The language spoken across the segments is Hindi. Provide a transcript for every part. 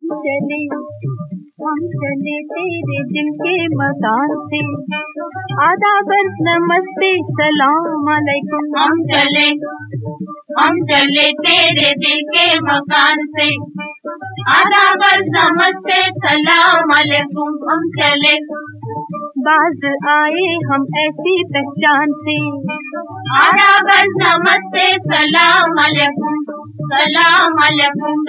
हम चले तेरे दिल के मकान से, आदाब नमस्ते सलाम अलैकुम। हम चले तेरे दिल के मकान से, आदाब नमस्ते सलाम अलैकुम। हम चले बाज आए हम ऐसी पहचान से, आदाब नमस्ते सलाम अलैकुम, सलाम अलैकुम।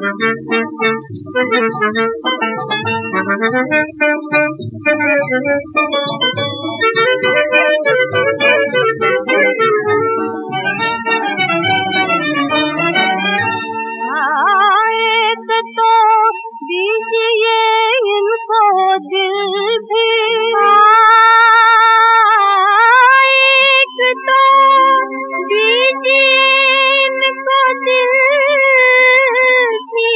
एक तो दीजिए इनको दिल भी, एक तो दीजिए इनको दिल भी,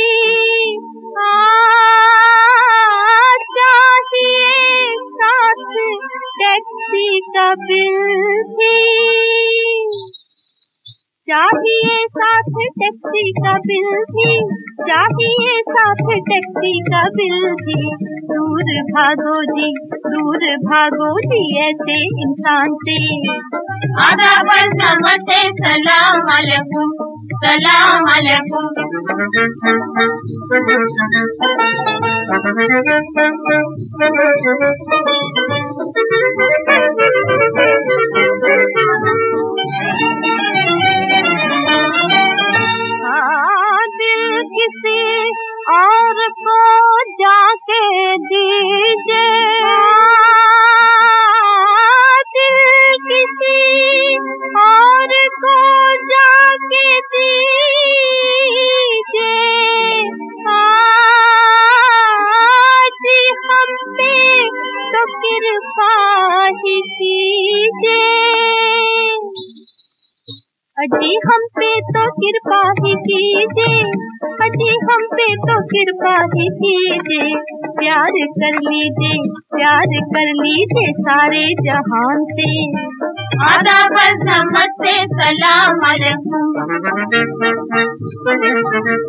चाहिए साथ टैक्सी का बिल भी, चाहिए साथ टैक्सी का बिल भी, चाहिए साथ टैक्सी का बिल भी। दूर भागो जी ऐसे इंसान से, आदाब नमस्ते सलाम अलैकुम, सलाम अलैकुम। दिल किसी और को जाके दीजिए, दिल किसी और को जाके दीजिए, जी हम पे तो कृपा ही कीजिए, अजी हम पे तो कृपा ही कीजिए, अजी हम पे तो कृपा ही कीजिए। प्यार कर लीजिए सारे जहान से, आदाब नमस्ते सलाम अलैकुम।